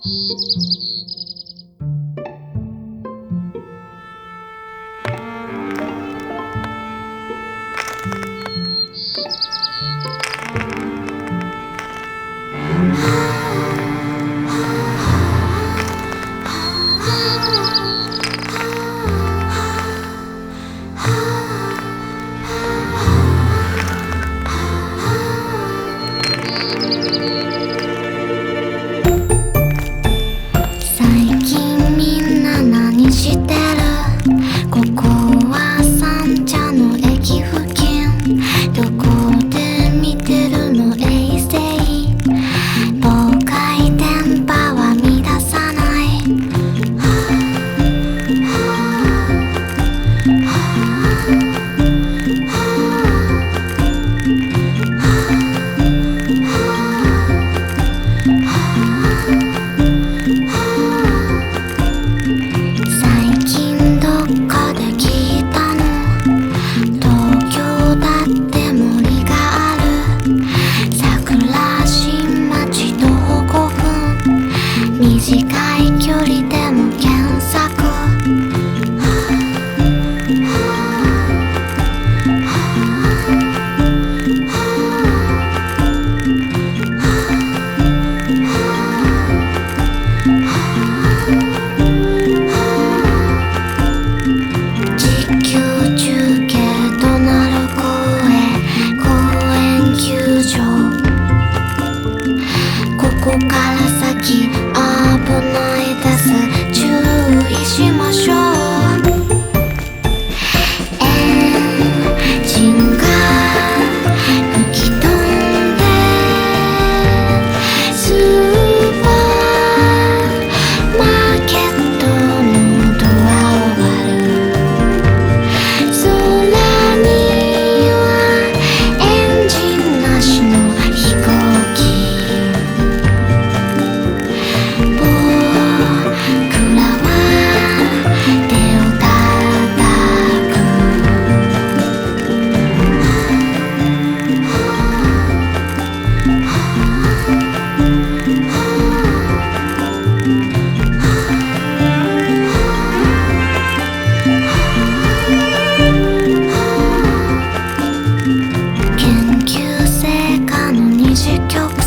最近みんな何してる？ここは三茶の駅付近。どこで見てるの衛星？妨害電波は乱さない。最近どっかで聞いたの？東京だって森がある。桜新町徒歩5分。短い距離でも検索。実況中継となる公園球場。ここから先危ないです。注意しましょう。エンジンが吹き飛んでスーパーマーケットのドアを割る。空にはエンジンなしの飛行機。僕らは手を叩く。研究成果の二次曲